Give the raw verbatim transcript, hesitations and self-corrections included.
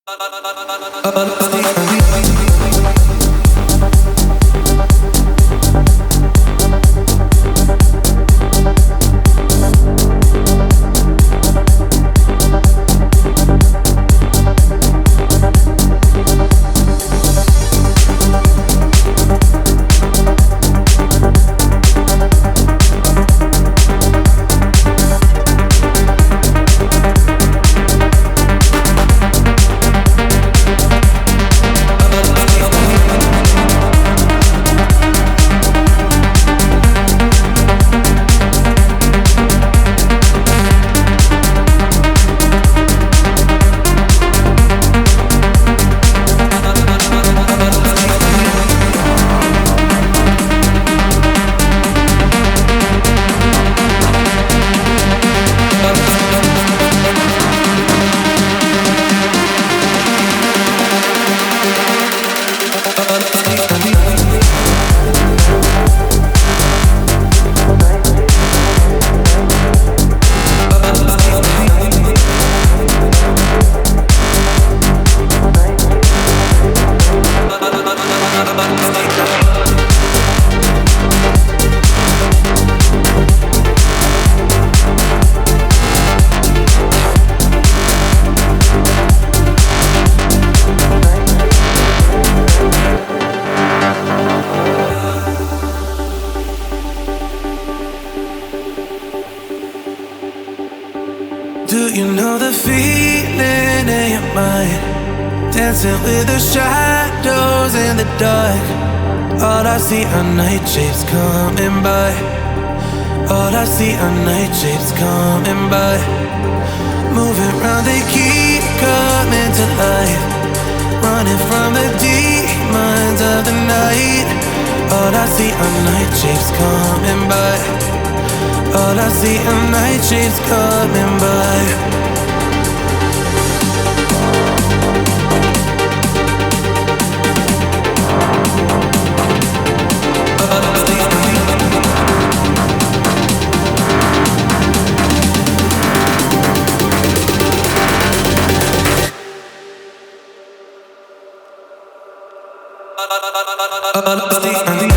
Do you know the feeling in your mind? Dancing with the shadows in the dark. All I see are night shapes coming by. All I see are night shapes coming by. Moving round, they keep coming to life. Running from the demons of the night. All I see are night shapes coming by. All I see are night shapes coming by. All I see are